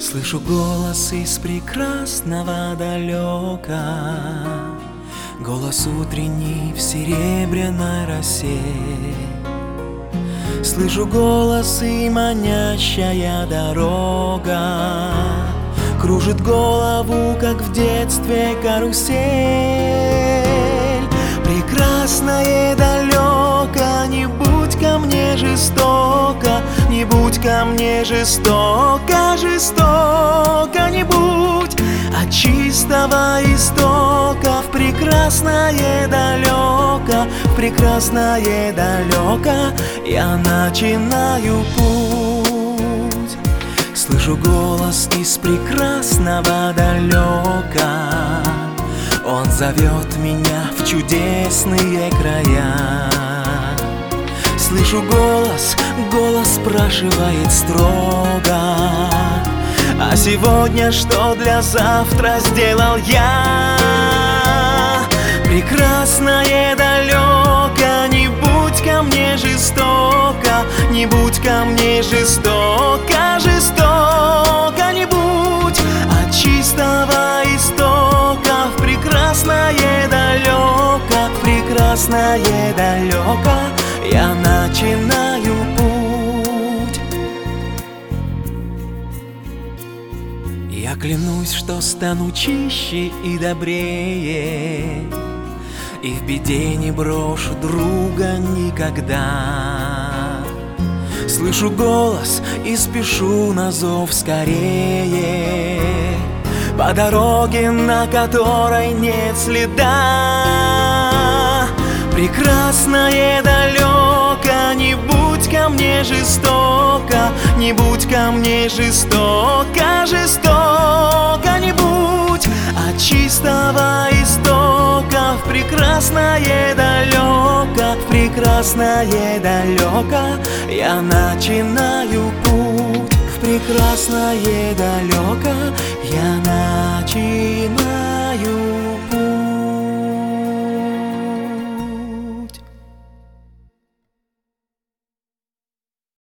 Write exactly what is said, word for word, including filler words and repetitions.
Слышу голос из прекрасного далека, голос утренний в серебряной росе. Слышу голос и манящая дорога кружит голову, как в детстве карусель. Прекрасное далеко, не будь ко мне жестоко, не будь ко мне жестоко, жестоко не будь. От чистого истока в прекрасное далеко, в прекрасное далеко я начинаю путь. Слышу голос из прекрасного далека, он зовет меня в чудесные края. Слышу голос, голос спрашивает строго: а сегодня что для завтра сделал я? Прекрасное далеко, не будь ко мне жестоко, не будь ко мне жестоко, жестоко не будь. От чистого истока в прекрасное далеко, в прекрасное далеко я начинаю путь. Я клянусь, что стану чище и добрее, и в беде не брошу друга никогда. Слышу голос и спешу на зов скорее, по дороге, на которой нет следа. Прекрасное далеко, не будь ко мне жестоко, не будь ко мне жестоко, жестоко не будь. От чистого истока в прекрасное далеко, в прекрасное далеко я начинаю путь. В прекрасное далеко я начинаю